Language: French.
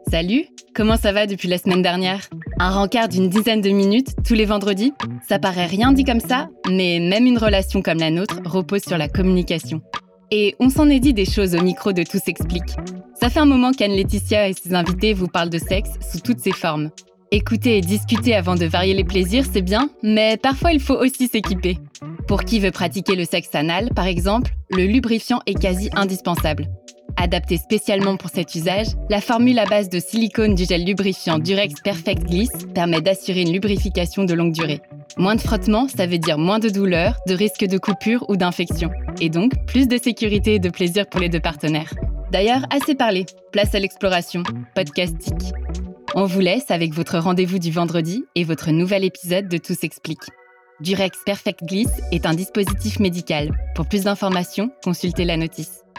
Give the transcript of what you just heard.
Salut, comment ça va depuis la semaine dernière? Un rencard d'une dizaine de minutes tous les vendredis? Ça paraît rien dit comme ça, mais même une relation comme la nôtre repose sur la communication. Et on s'en est dit des choses au micro de Tout s'explique. Ça fait un moment qu'Anne-Laetitia et ses invités vous parlent de sexe sous toutes ses formes. Écouter et discuter avant de varier les plaisirs, c'est bien, mais parfois il faut aussi s'équiper. Pour qui veut pratiquer le sexe anal, par exemple, le lubrifiant est quasi indispensable. Adapté spécialement pour cet usage, la formule à base de silicone du gel lubrifiant Durex Perfect Gliss permet d'assurer une lubrification de longue durée. Moins de frottement, ça veut dire moins de douleur, de risque de coupure ou d'infection. Et donc, plus de sécurité et de plaisir pour les deux partenaires. D'ailleurs, assez parlé, place à l'exploration, podcastique. On vous laisse avec votre rendez-vous du vendredi et votre nouvel épisode de Tout s'explique. Durex Perfect Gliss est un dispositif médical. Pour plus d'informations, consultez la notice.